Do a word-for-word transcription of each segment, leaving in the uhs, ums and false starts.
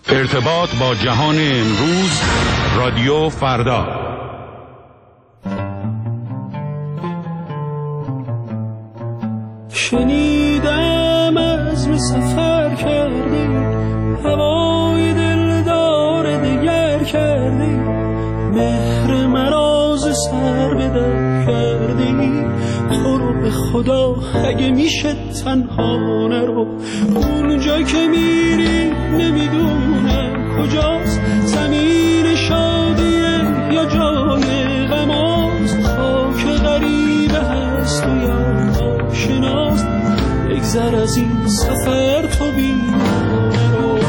ارتباط با جهان امروز، رادیو فردا. شنیدم عزم سفر کردی، هوای دلدار دگر کردی، مهر مراز سر به در کردی. تو رو به خدا اگه میشه تنها نرو، اونجا که میری نمیدونم کجاست، زمین شادیه یا جای غماست، خاک غریبه هست و یا آشناست. بگذر از این سفر تو بی نرو.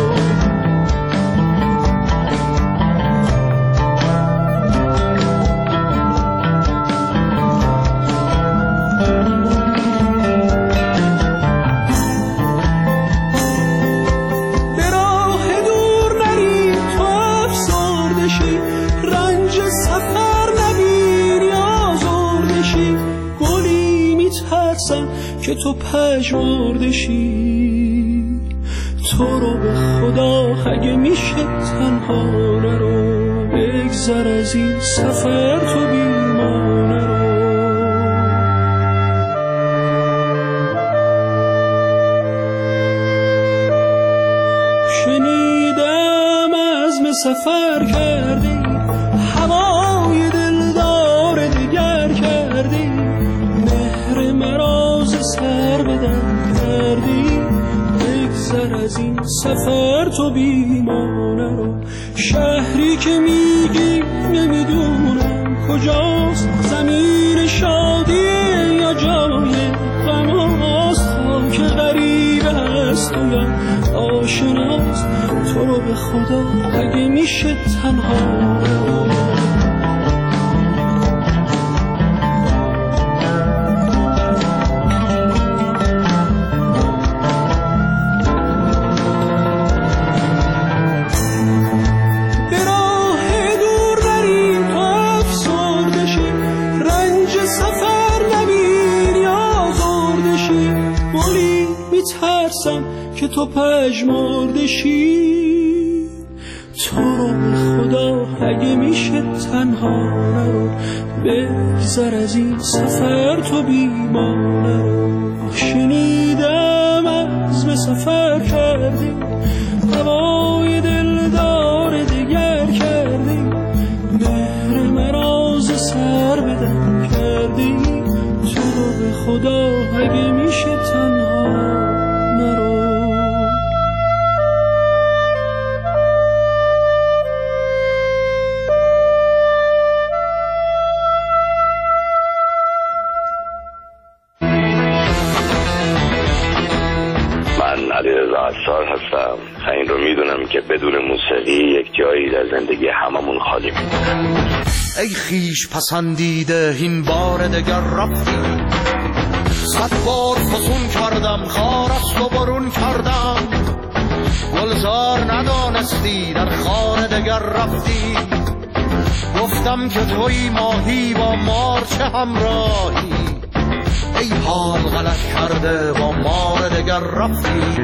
که تو پژمرده شی، تو رو به خدا اگه میشه تنها نرو. بگذر از این سفر تو بی ما نرو. شنیدم عزم سفر کردی، هوای دلدار دگر کردی، مهر مراز سر بدن کردی. بگذر از این سفر تو بی ما نرو. شهری که میگی نمیدونم کجاست، زمین شادیه یا جای غماست، خاک غریبه هست و یا آشناست. تو رو به خدا اگه میشه تنها نرو. که تو پژمرده شی، تو رو به خدا اگه میشه تنها نرو. بگذر از این سفر تو بی ما نرو. شنیدم عزم سفر کردی، هوای دلدار دگر کردی، مهر مراز سر بدن کردی. تو رو به خدا اگه میشه تنها نرو. هستم. این رو میدونم که بدون موسیقی یک جایی در زندگی هممون خالی میمونه. ای خیش پسندیده این بار دگر رفتی، صد بار فسون کردم خار است و برون کردم، گلزار ندانستی در خانه دگر رفتی. گفتم که توی ماهی با مار چه همراهی، ای حال غلط کرده با مار دگر رفتی.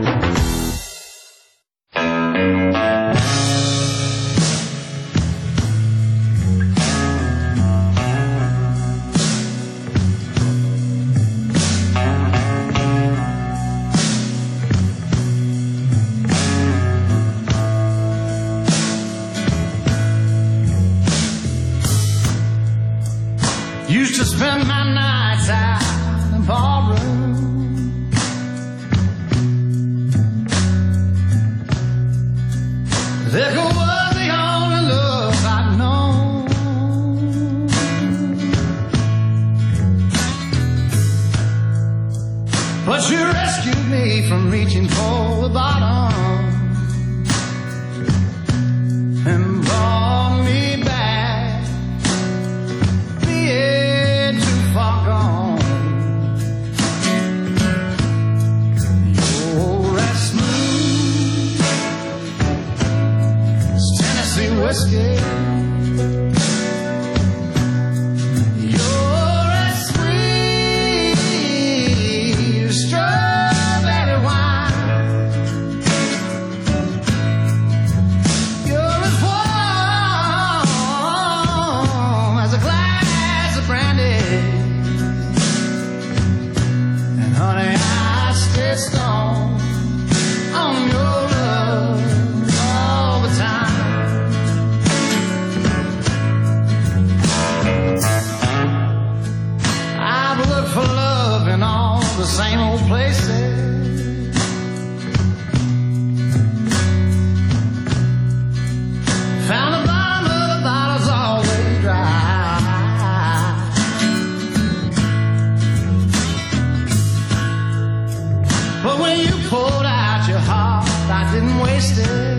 Used to spend my nights out in the ballroom, liquor was the only love I'd known. But you rescued me from reaching for the bottom and brought me back. Being too far gone, you're as smooth as Tennessee whiskey. You're as sweet as strawberry wine. didn't waste it,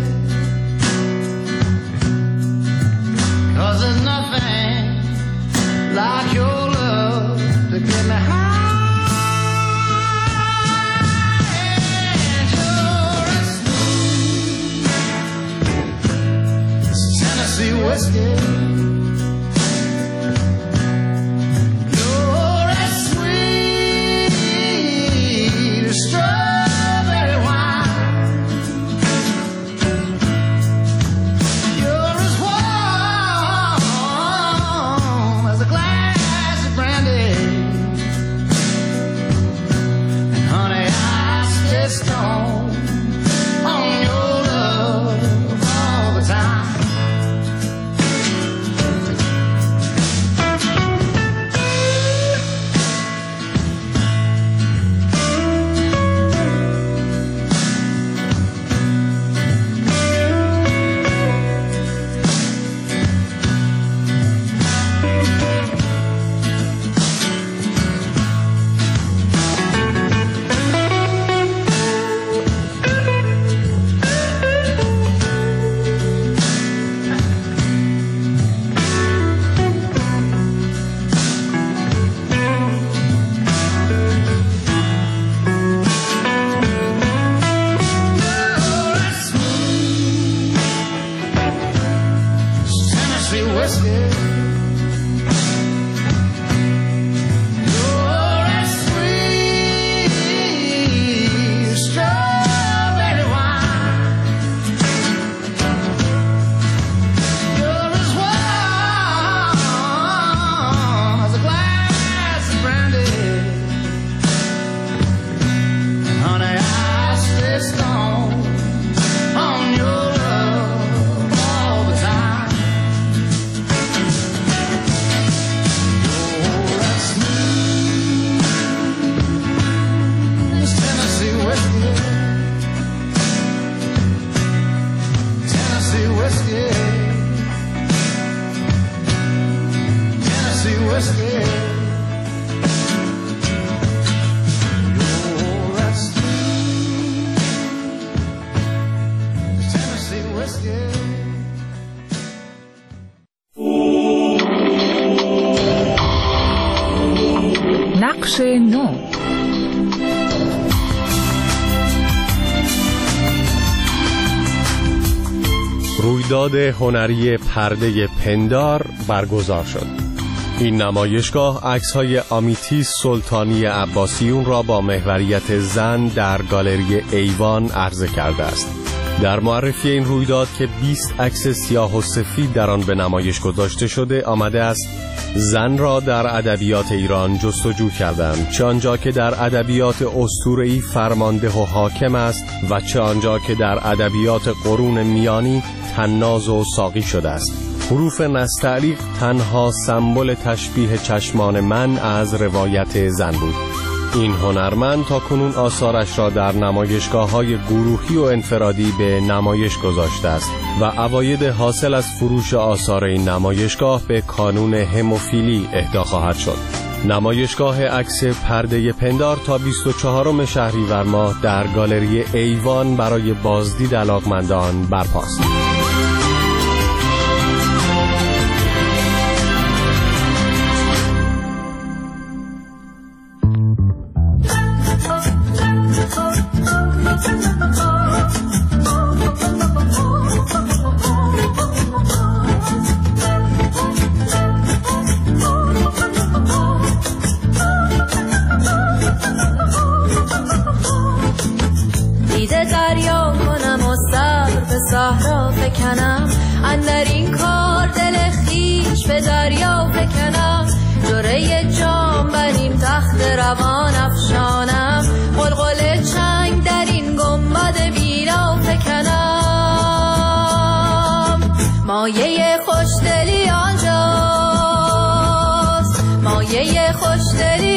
'cause there's nothing like your love to get me high. And you're as smooth as Tennessee whiskey. You're as sweet as strawberry wine. You're as warm as a glass of brandy. And honey, I stay stoned on your love all the time. نقش نو. رویداد هنری پرده پندار برگزار شد. این نمایشگاه عکس‌های آمیتیس سلطانی عباسیون را با محوریت زن در گالری ایوان عرضه کرده است. در معرفی این رویداد که بیست عکس سیاه و سفید در آن به نمایش گذاشته شده آمده است زن را در ادبیات ایران جستجو کردم، چه آنجا که در ادبیات اسطوره‌ای فرمانده و حاکم است و چه آنجا که در ادبیات قرون میانی طناز و ساقی شده است. حروف نستعلیق تنها سمبل تشبیه چشمان من از روایت زن بود. این هنرمند تا کنون آثارش را در نمایشگاه‌های گروهی و انفرادی به نمایش گذاشته است و عواید حاصل از فروش آثار این نمایشگاه به کانون هموفیلی اهدا خواهد شد. نمایشگاه عکس پرده پندار تا بیست و چهارم شهریور ماه در گالری ایوان برای بازدید علاقمندان برپاست. صحرا فکنم اندر این کار دل خیش به دریا فکنم جوره جام بر این تخت روان افشانم قلقل چنگ در این گنبد بیرا فکنم مایه خوشدلی آنجاست مایه خوشدلی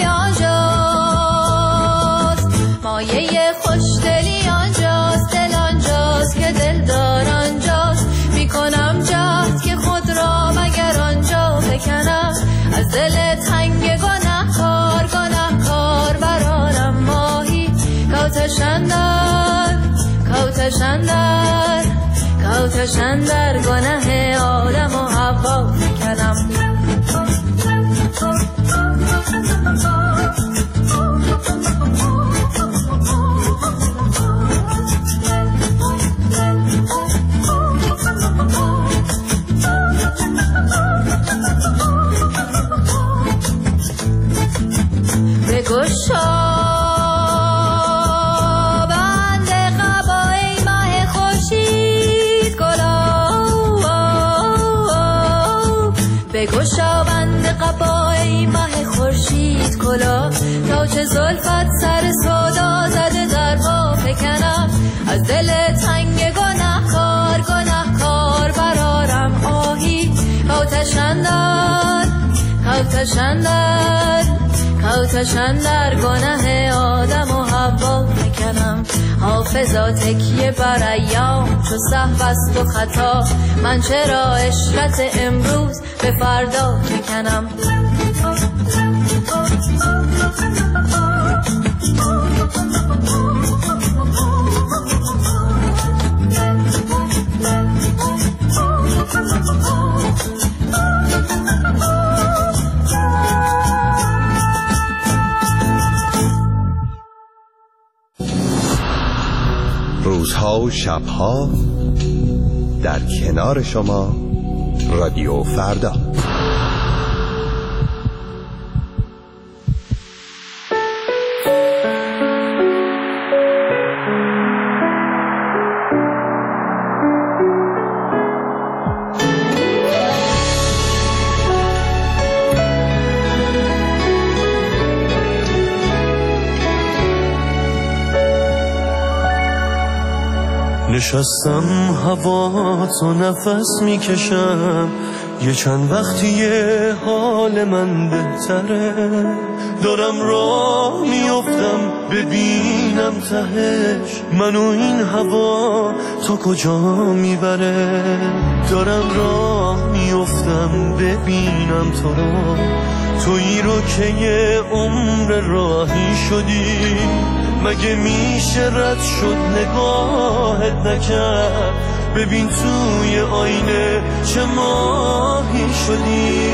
آنجاست مایه خوشدلی آنجاست دل آنجاست که دل دار آنجاست میکنم جهد که خود را مگر آنجا بکنم از دل تنگ گناه کار گناه کار برای در کاتشن در گناه آدم و حوا فکنم. بگشا بگشا بند قبای مه خورشید کلا تا چه زلفت سر سودا زده در پا فکنم. از دل تنگ گناهکار گناهکار برارم آهی کاتشن در کاتشن در کاتشن در گناه آدم و حوا فکنم. حافظا تکیه بر ایام چو سهو است و خطا من چرا عشرت امروز به فردا فکنم. روزها و شبها در کنار شما رادیو فردا. نشستم هوا تو نفس میکشم یه چند وقتیه حال من بهتره. دارم راه میافتم ببینم تهش منو این هوا تا کجا میبره. دارم راه میافتم ببینم تو رو تویی رو که یه عمر راهی شدی. مگه میشه رد شد نگاهت نکرد ببین توی آینه چه ماهی شدی.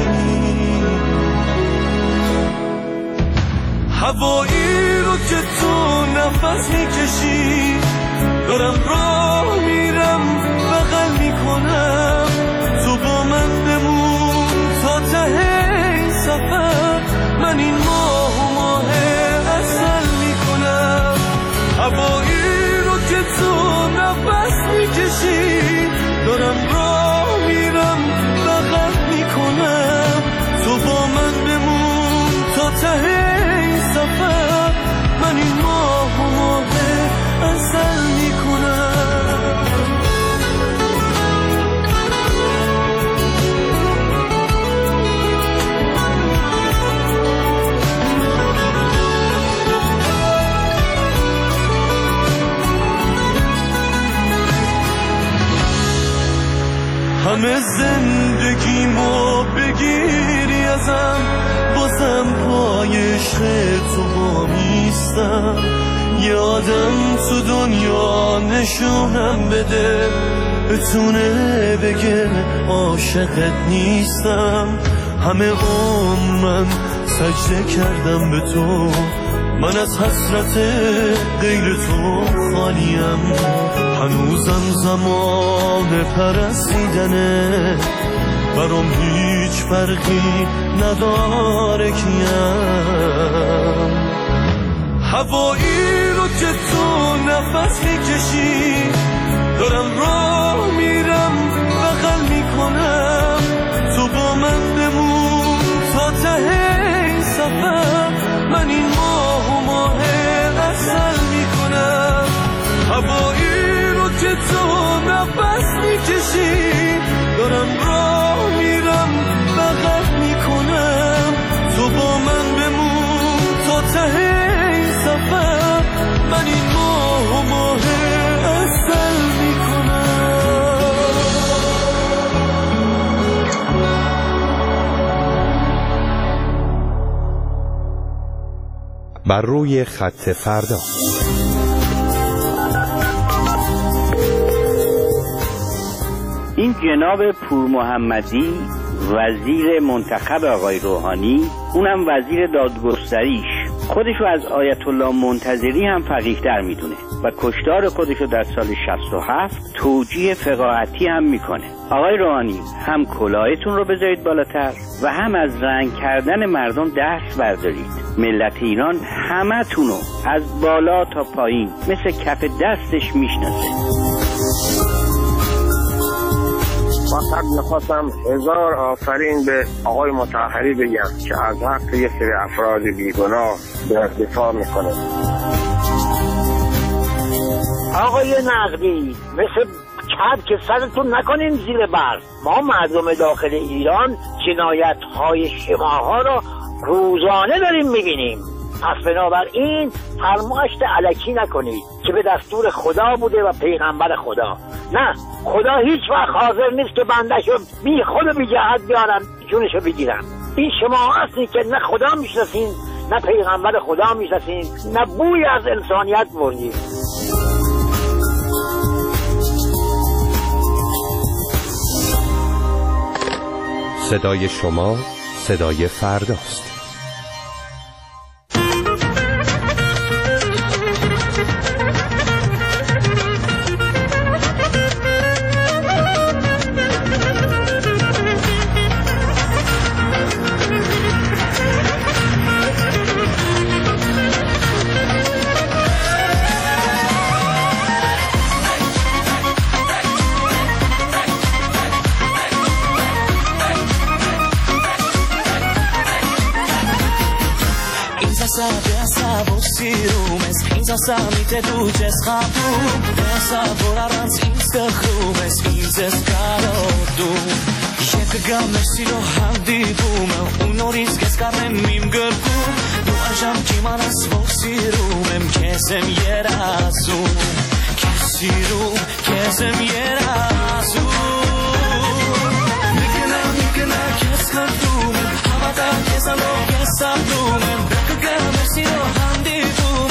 هوایی رو که تو نفس میکشی دارم راه میرم بغل میکنم تو با من بمون تا ته این سفر من این ماه و ماه اصل میکنم. هوایی رو که تو نفس میکشی دارم راه میرم بغل میکنم تو با من بمون تا ته این سفر من این ماه و ماه اصل میکنم. همه زندگیمو بگیری ازم بازم پای عشق تو وامیستم. یه آدم تو دنیا نشونم بده بتونه بگه عاشقت نیستم. همه عمر من سجده کردم به تو من از حسرت غیر تو خالیم. هنوزم زمان پرستیدنه برام هیچ فرقی نداره کیم. هوایی رو که تو نفس میکشی دارم راه میرم بغل میکنم تو با من بمون تا ته این سفر من این ماه و ماه اصل میکنم. هوایی رو که تو نفس میکشی دارم راه میرم بغل میکنم تو با من بمون تا ته این سفر من این ماه و ماه اصل میکنم. بر روی خط فردا جناب پور محمدی وزیر منتخب آقای روحانی، اونم وزیر دادگستریش، خودشو از آیت الله منتظری هم فقیه‌تر میدونه و کشتار خودشو در سال شصت و هفت توجیه فقاهتی هم میکنه. آقای روحانی، هم کلاهتون رو بذارید بالاتر و هم از رنگ کردن مردم دست بردارید. ملت ایران همه تونو از بالا تا پایین مثل کف دستش میشناسه. فقط میخواستم هزار آفرین به آقای مطهری بگم که از حق یه سری افراد بیگناه در دفاع میکنه. آقای نقدی، مثل کد که سرتون نکنین زیر برق. ما مردم داخل ایران جنایت های شماها را روزانه داریم میبینیم. پس بنابراین فرماشت الکی نکنید که به دستور خدا بوده و پیغمبر خدا. نه، خدا هیچ وقت حاضر نیست که بنده‌شو بی خود و بی جهت بیارن جونشو بگیرن. این شما هستید که نه خدا میشناسین نه پیغمبر خدا میشناسین، نه بوی از انسانیت بردید. صدای شما صدای فرداست. Samite duces capum, essa volarans insta crumes, inses caro tu. Jek games silo handi buma, unoris kes karem mim gerku, nu ajam kimanas vosirumem, kesem yerasu, kesiru, kesem yerasu. Mikna mikna kes kartumem, havata kesalo kesatumem, jek games silo handi buma.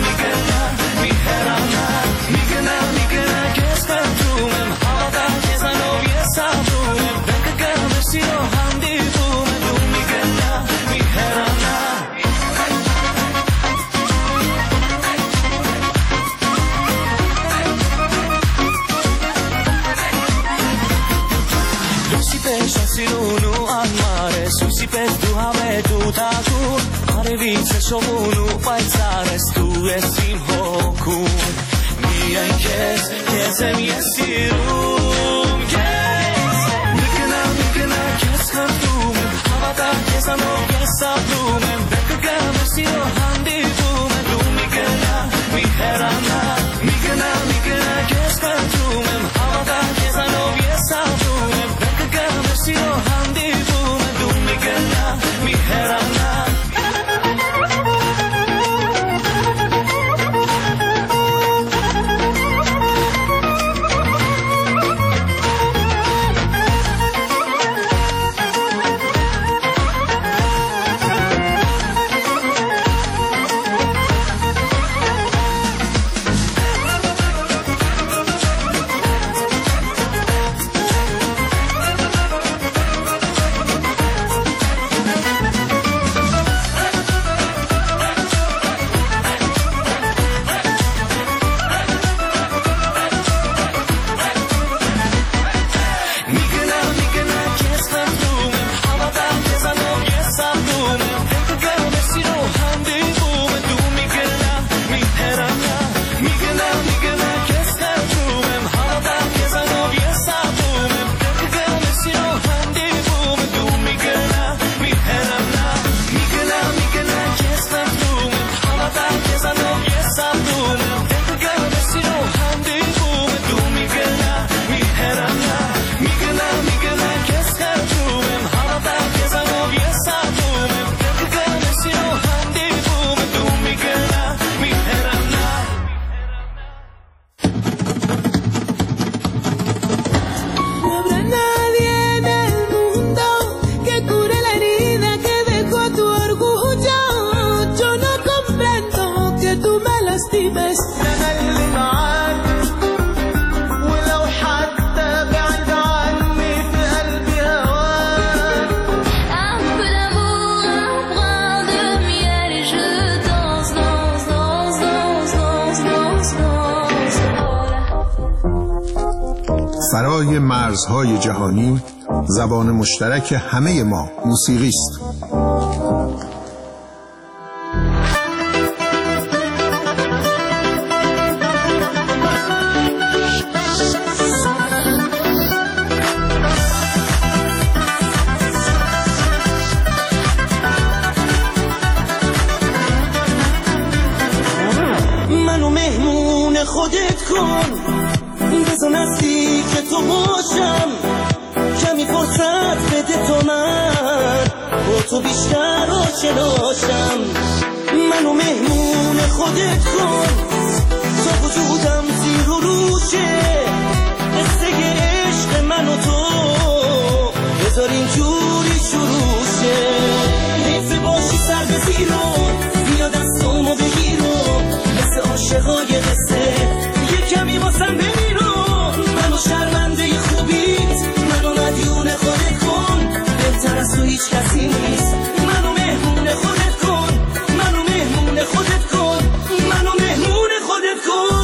Shobunu paisares tu esim hoku mi ankes kesem yesirum kes mikna mikna kes khatum havata kesano kesatum bekka mesiro handi tum tu mikna miherana mikna mikna kes khatum havata kesano kesatum bekka mesiro handi tum tu mikna miherana. فرای مرزهای جهانی زبان مشترک همه ما موسیقی است. منو مهمون خودت کن، بزن نزدیک تو باشم، کمی فرصت بده تا من با تو بیشتر آشناشم. منو مهمون خودت کن، تا وجودم زیر و روشه، قصه عشق من و تو بذار اینجوری شروع شه. حیف باشی سر به زیرون، بیا دستامو بگیرم، مثل عاشقای قصه یه کمی واسم بمیرم. منو شرمنده خوبیت، منو مدیون خودت کن، بهتر از تو هیچ کسی نیست. منو مهمون خودت کن، منو مهمون خودت کن، منو مهمون خودت کن.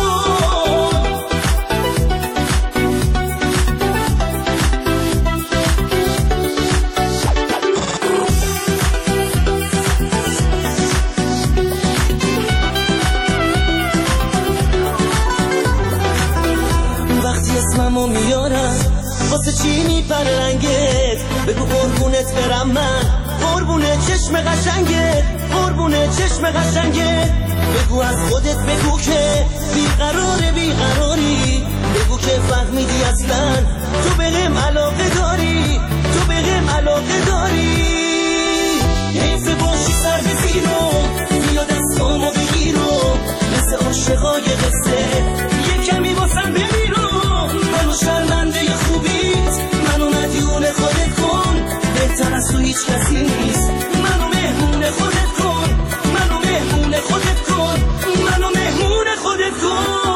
اسممو میارم واسه چی میپره رنگت، بگو قربونت برم من، قربونه چشم قشنگت، قربونه چشم قشنگت. بگو از خودت بگو که بیقراره بیقراری، بگو که فهمیدی اصلا تو بهم علاقه داری، تو بهم علاقه داری. حیف باشی سر به زیرم، بیا دستامو بگیرم، مثل عاشقای قصه یه کمی واسم بمیرم. منو شرمنده خوبیت، منو مدیون خودت کن، بهتر از تو هیچ کسی نیست. منو مهمون خودت کن، منو مهمون خودت کن، منو مهمون خودت کن.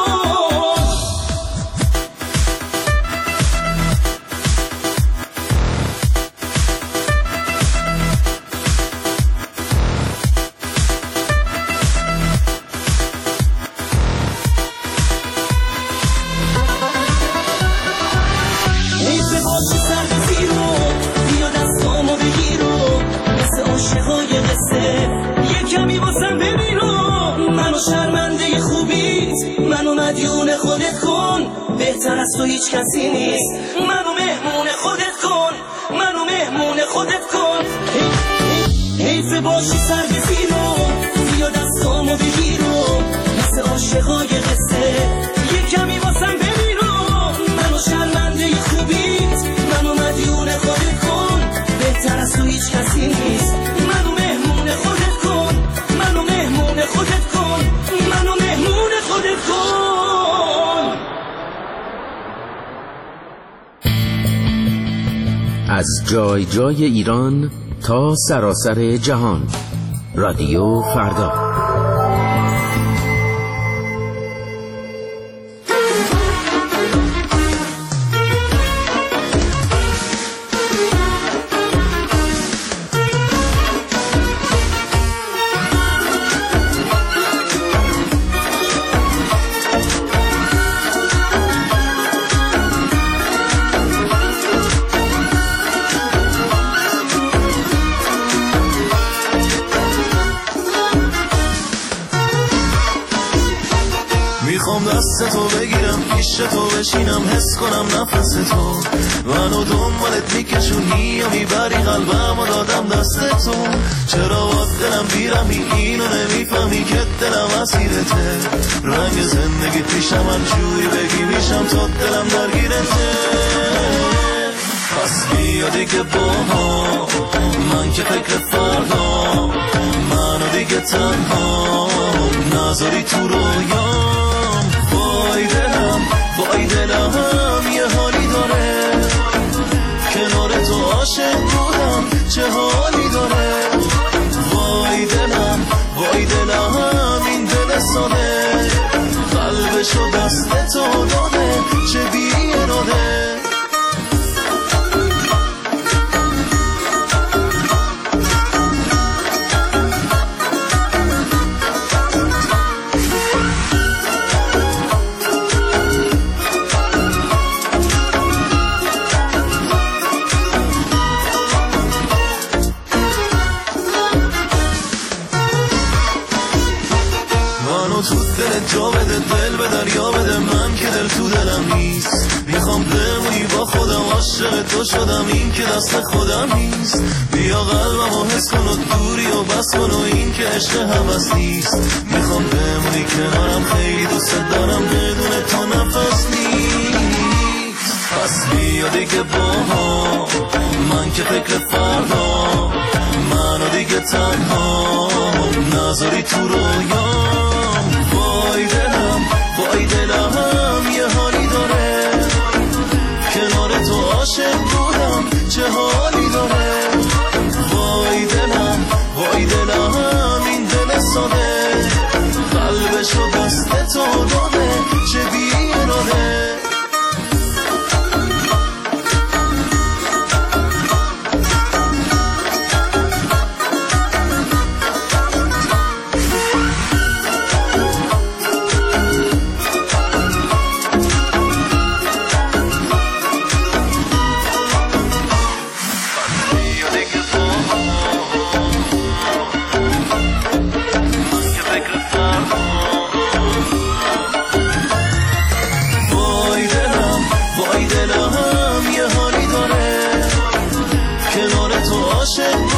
شرمنده خوبیت، منو مدیون خودت کن، بهتر از تو هیچ کسی نیست. منو مهمون خودت کن، منو مهمون خودت کن. حیف باشی سر به زیرم، بیا دستامو بگیرم، مثل عاشقای قصه یه کمی واسم بمیرم. منو شرمنده خوبیت، منو مدیون خودت کن، بهتر از تو هیچ کسی نیست. منو مهمون خودت کن، منو مهمون خودت کن، منو مهمون خودت کن. از جای جای ایران تا سراسر جهان، رادیو فردا. دست تو بگیرم، پیش تو بشینم، حس کنم نفس تو منو دنبالت میکشونی یا میبری قلبم و دادم دست تو. چرا با دلم بیرمی اینو نمیفهمی که دلم اسیرته، رنگ زندگی پیشم من جوری بگی میشم تا دلم درگیرته. پس بیا دیگه با ما، من که فکر فردا، منو دیگه تنها نذاری تو رویام. وای دلم، وای دلم یه حالی داره، کنار تو عاشق بودم چه حالی داره. وای دلم، وای دلم این دل ساده، قلبشو دست تو داده چه بی اراده. دلم نیست. میخوام بمونی با خودم، عاشق تو شدم، این که دست خودم نیست. بیا قلبمو حس کن و دوری و بس کن و این که عشق هوس نیست. میخوام بمونی کنارم، خیلی دوست دارم، بدون تو نفس نیست. پس بیا دیگه با هم، من که فکر فردا، منو دیگه تنها نذاری تو رویام. وای دلم وای دلم یه حالی داره، کنار تو عاشق بودم چه حالی داره. وای دلم وای دلم این دل ساده، قلبشو دست تو داده چه بیراده. Shit.